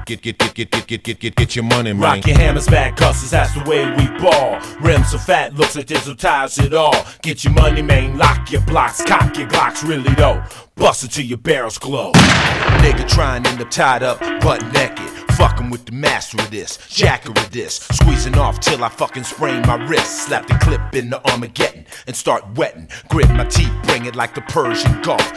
Get your money, man. Rock your hammers back, cause that's the way we ball. Rims so fat, looks like there's no tires at all. Get your money, man, lock your blocks, cock your glocks, really though. Bust it till your barrels glow. Nigga trying to end up tied up, butt naked. Fucking with the master of this, jacker of this. Squeezing off till I fucking sprain my wrist. Slap the clip in the Armageddon and start wetting. Grit my teeth, bring it like the Persian Gulf.